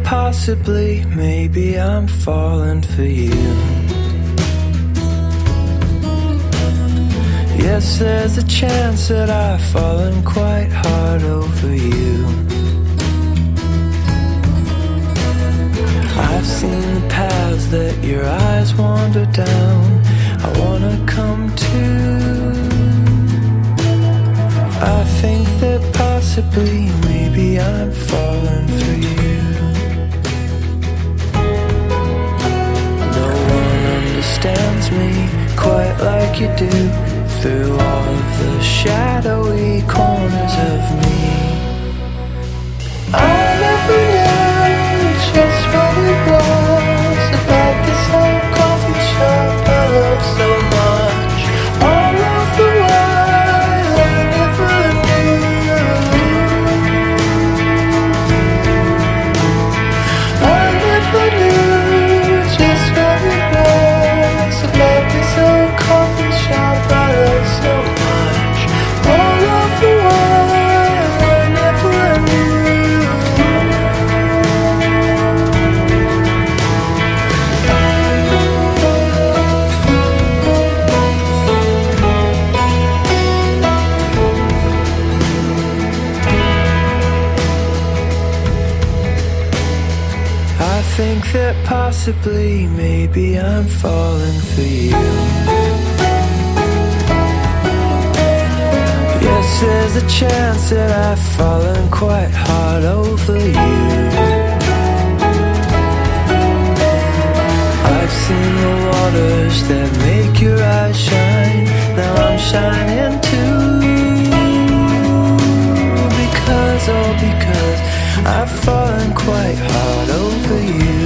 possibly, maybe I'm falling for you. Yes, there's a chance that I've fallen quite hard over you. I've seen the paths that your eyes wander down. I wanna come to. I think that possibly, maybe I'm falling for you. No one understands me quite like you do, through all of the shadowy corners of me. I never knew just what it was about this old coffee shop I love so much. All of the while I never knew. I never knew just what it was about this old coffee shop I love so much. All of the while I never knew. I think that possibly, maybe I'm falling for you. Yes, there's a chance that I've fallen quite hard over you. I've seen the waters that make your eyes shine. Now I'm shining too. Because I've fallen quite hard over you.